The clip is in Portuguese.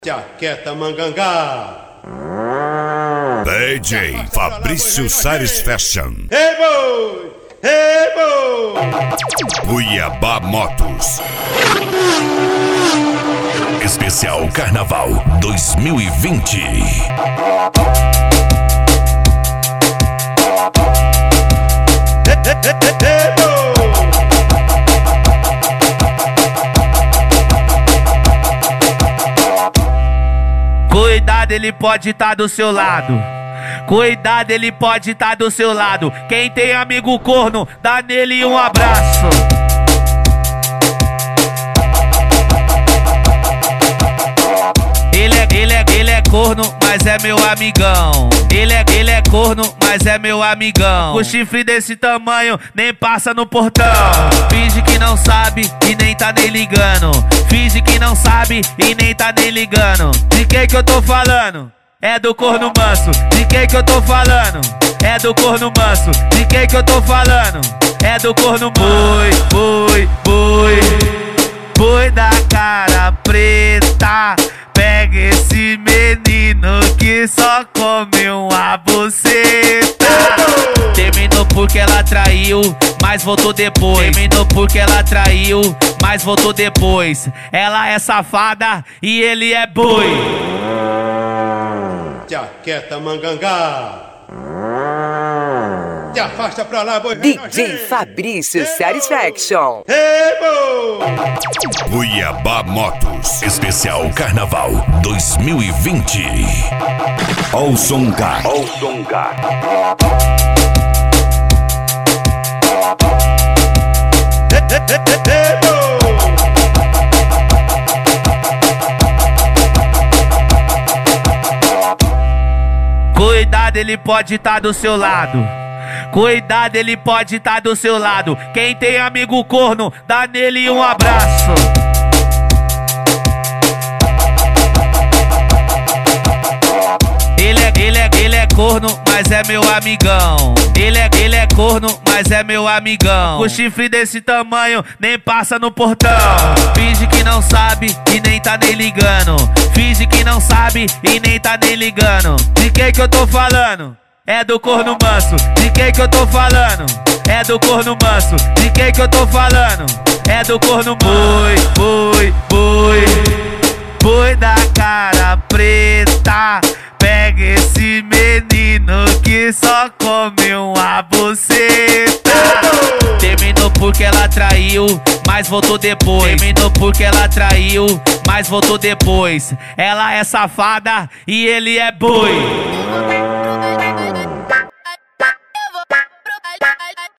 Jaqueta Mangangá. DJ Fabrício Sares Fashion. Hey boy! Hey boy! Cuiabá Motos. Especial Carnaval 2020. Hey boy! Cuidado, ele pode tá do seu lado. Cuidado, ele pode tá do seu lado. Quem tem amigo corno, dá nele um abraço. Ele é corno, mas é meu amigão. Ele é corno, mas é meu amigão. O chifre desse tamanho nem passa no portão. Finge que não sabe e nem tá nem ligando. Finge que não sabe e nem tá nem ligando. De quem que eu tô falando? É do corno manso. De quem que eu tô falando? É do corno manso. De quem que eu tô falando? É do corno manso. Boi da cara preta. Pega esse menino que só come uma buceta. Terminou porque ela traiu, mas voltou depois. Terminou porque ela traiu, mas voltou depois. Ela é safada e ele é boi. Jaqueta Mangangá. Te afasta pra lá, boi. DJ Fabrício Satisfaction. Hey boy! Cuiabá Motos. Especial Carnaval 2020. Olson K. Hey boy! Cuidado, ele pode tá do seu lado. Cuidado, ele pode tá do seu lado. Quem tem amigo corno, dá nele um abraço. Ele é corno, mas é meu amigão. Ele é corno, mas é meu amigão. O chifre desse tamanho nem passa no portão. Finge que não sabe e nem tá nem ligando. Finge que não sabe e nem tá nem ligando. De quem que eu tô falando? É do corno manso. De quem que eu tô falando? É do corno manso. De quem que eu tô falando? É do corno manso. Boi da cara preta. Pega esse menino que só come uma buceta. Terminou porque ela traiu, mas voltou depois. Terminou porque ela traiu, mas voltou depois. Ela é safada e ele é boi.